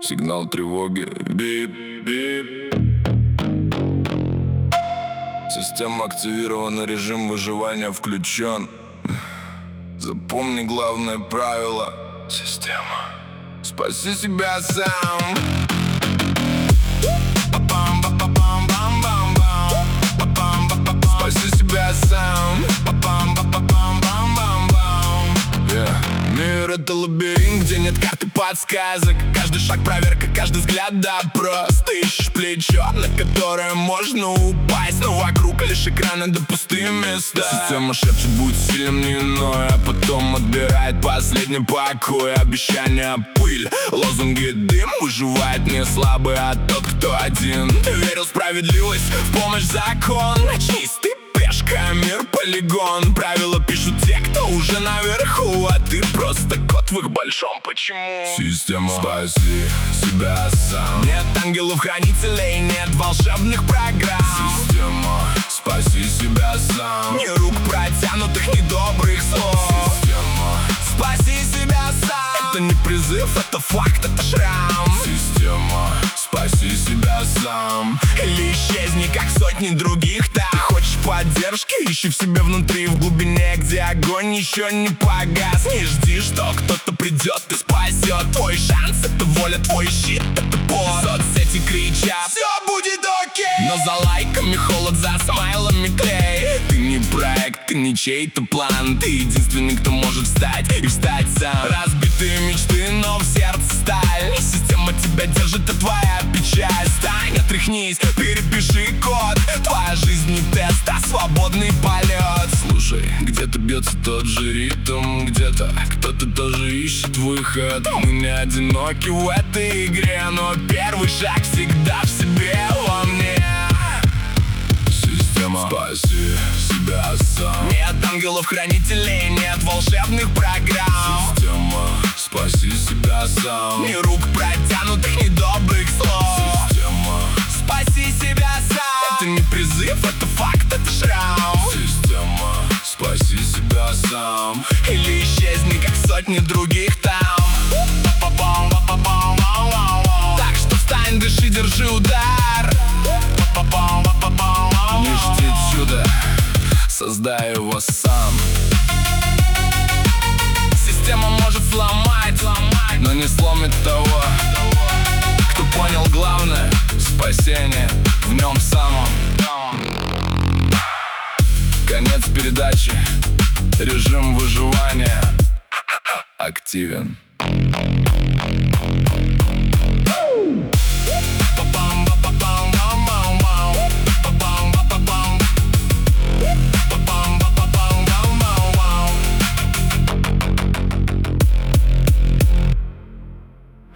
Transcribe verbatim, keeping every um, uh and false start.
Сигнал тревоги. Бип, бип. Система активирована, режим выживания включен. Запомни главное правило. Система. Спаси себя сам. Спаси себя сам. Yeah. Мир — это лабиринт, где нет карты подсказок. Каждый шаг проверка, каждый взгляд допрос. Ты ищешь плечо, на которое можно упасть, но вокруг лишь экраны да пустые места. Система шепчет: будь сильным, не иное, а потом отбирает последний покой. Обещания — пыль, лозунги — дым. Выживает не слабый, а тот, кто один. Ты верил в справедливость, в помощь закон. Чистый пешка, мир полигон. Правила пишут те, кто уже наверху, а ты просто кот в их большом почему. Система. Спаси себя сам. Нет ангелов-хранителей, нет волшебных программ. Система. Спаси себя сам. Ни рук протянутых, ни добрых слов. Система. Спаси себя сам. Это не призыв, это факт, это шрам. Система. Спаси себя сам. Или исчезни, как сотни других там. Ты хочешь поддержки? Ищи в себе внутри, в глубине, где огонь еще не погас. Не жди, что кто-то придет и спасет. Твой шанс — это воля, твой щит — это пост. Соцсети кричат: все будет окей. Но за лайками холод, за смайлами клей. Ты не проект, ты не чей-то план. Ты единственный, кто может встать и встать сам. Разбитые мечты, но в сердце сталь. Система тебя держит, а твоя печаль. Стань, отряхнись, перепиши код. Твоя жизнь не тест, а свободный полет. Слушай, где-то бьется тот же ритм, где-то кто-то тоже ищет выход. Мы не одиноки в этой игре, но первый шаг всегда в себе, во мне. Система. Спаси себя сам. Нет ангелов-хранителей, нет волшебных программ. Система. Спаси себя сам. Ни рук протянутых, ни добрых слов. Система. Спаси себя сам. Это не призыв, это факт, это шрам. Система. Спаси себя сам. Или исчезни, как сотни других там. Так что встань, дыши, держи удар. Не жди чуда, создай его сам. Система может сломать, но не сломит того, кто понял главное — спасение в нем самом. Конец передачи. Режим выживания активен.